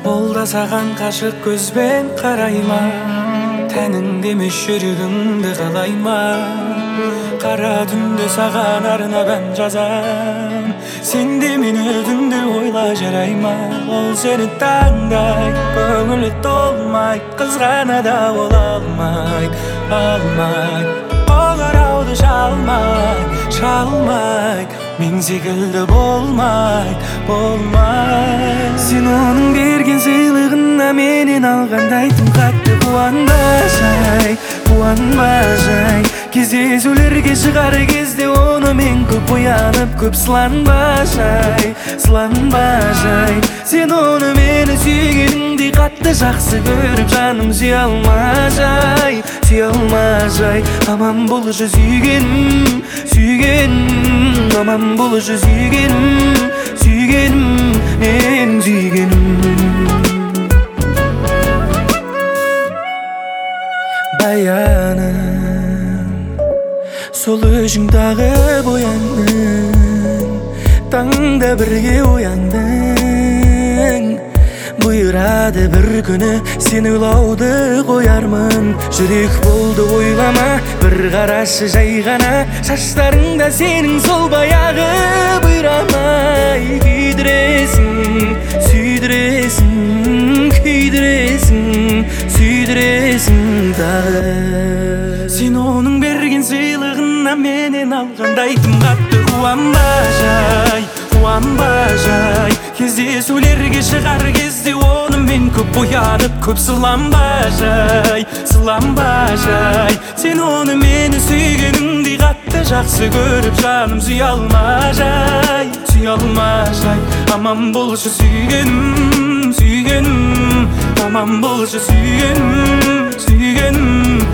Ол да саған қашық көзбен қарайма, тәніңде емес жүрегіңді қалайма. Қара түнде саған арнап ән жазам, сен де мені түнде ойла жарайма. Ол сені таңдай, көңілі толмай, қызғана да ол алмай. Ол арауды шалмай, мен секілді болмай. Сен оның берген сыйлығына менен алғандай тым қатты қуанба жай. Кездесулерге шығар кезде оны мен көп оянып, көп сыланба жай. Сен оны мені сүйгеніңдей қатты жақсы көріп, жаным сүйе алма жай. Аман болшы сүйгенім, аман болшы сүйгенім, мен сүйгенім. Баяным, сол өзің тағып ояндың, таңда бірге ояндың. Бұйырады бір күні сен ойлауды қоярмын. Жүрек болды ойлама, бір қарашы жай ғана. Шаштарыңда сенің сол баяғы бұйрамай. Күйдіресің тағы. Сен оның берген сыйлығына менен алғандай тым қатты қуанба жай. Кездесулерге шығар кезде оны мен көп оянып, көп сыланба жай. Сен оны мені сүйгеніңдей қатты жақсы көріп, жаным сүйе алма жай. Аман болшы сүйгенім, аман болшы сүйгенім.